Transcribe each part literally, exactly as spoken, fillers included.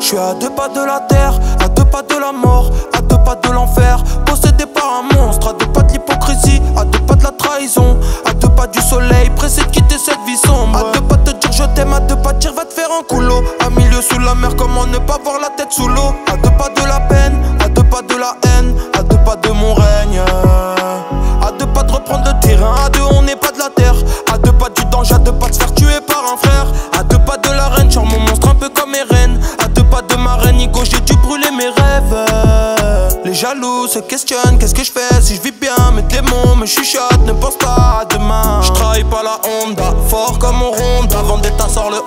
Je suis à deux pas de la terre, à deux pas de la mort, à deux pas de l'enfer, possédé par un monstre, à deux pas de l'hypocrisie, à deux pas de la trahison, à deux pas du soleil, pressé de quitter cette vie sombre. À deux pas de dire je t'aime, à deux pas de dire va te faire un coulo. À milieu sous la mer, comment ne pas voir la tête sous l'eau? À deux pas de la peine, à deux pas de la haine, à deux pas de mon règne, à deux pas de reprendre le terrain, à deux on n'est pas de la terre, à deux pas du danger, à deux pas de se faire tuer par un frère, à deux pas de la reine, genre mon monstre un peu comme Eren, à deux pas de ma reine, Nico j'ai dû brûler mes rêves. Les jaloux se questionnent, qu'est-ce que je fais si je vis bien? Mes démons me chuchotent, ne pense pas à demain. Je trahis pas la Honda, fort comme mon Honda, Vendetta sort le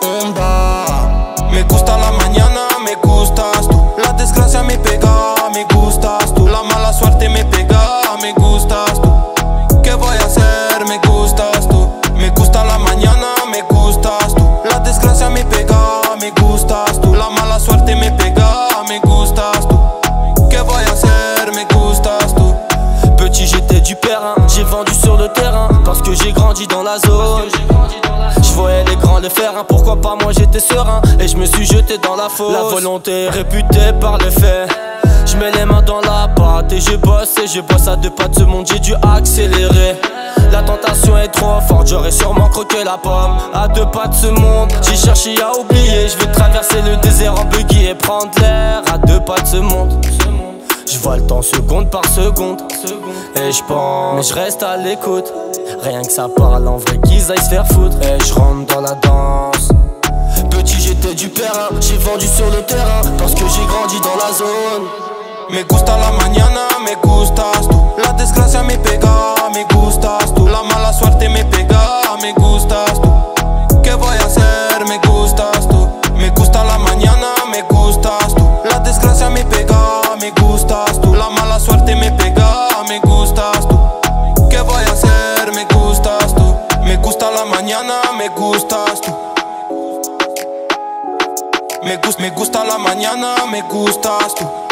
Honda. Me gusta la mañana, me gustas tú, la desgracia me pega, me gustas tú, la mala suerte me pega, me gustas tú. ¿Qué voy a hacer? Me gustas tú. Me gusta la mañana, me gustas tú, la desgracia me pega, me gustas tú, la mala suerte me pega, me gustas tú. ¿Qué voy a hacer? Me gustas tú. Petit j'étais du périn, j'ai vendu sur le terrain, parce que j'ai grandi dans la zone. Je voyais les grands le faire, hein, pourquoi pas moi j'étais serein, et je me suis jeté dans la fosse. La volonté est réputée par le fait. Je mets les mains dans la pâte et je bosse et je bosse à deux pas de ce monde, j'ai dû accélérer. La tentation est trop forte, j'aurais sûrement croqué la pomme. À deux pas de ce monde, j'ai cherché à oublier. Je veux traverser le désert en buggy et prendre l'air. À deux pas de ce monde, je vois le temps seconde par seconde, et je pense, mais je reste à l'écoute. Rien que ça parle en vrai qu'ils aillent se faire foutre, et je rentre dans la danse. Petit j'étais du périn, j'ai vendu sur le terrain, parce que j'ai grandi dans la zone. Me gusta la mañana, me gustas tú, la desgracia me pega, me gustas tú, la mala suerte me pega, me gustas tú. ¿Qué voy a hacer? Me gustas tú. Me gusta la mañana, me gustas tú, la desgracia me pega, me gustas tú, la mala suerte me pega, me gustas tú. ¿Qué voy a hacer? Me gustas tú. Me gusta la mañana, me gustas tú. Me, gust me gusta la mañana, me gustas tú.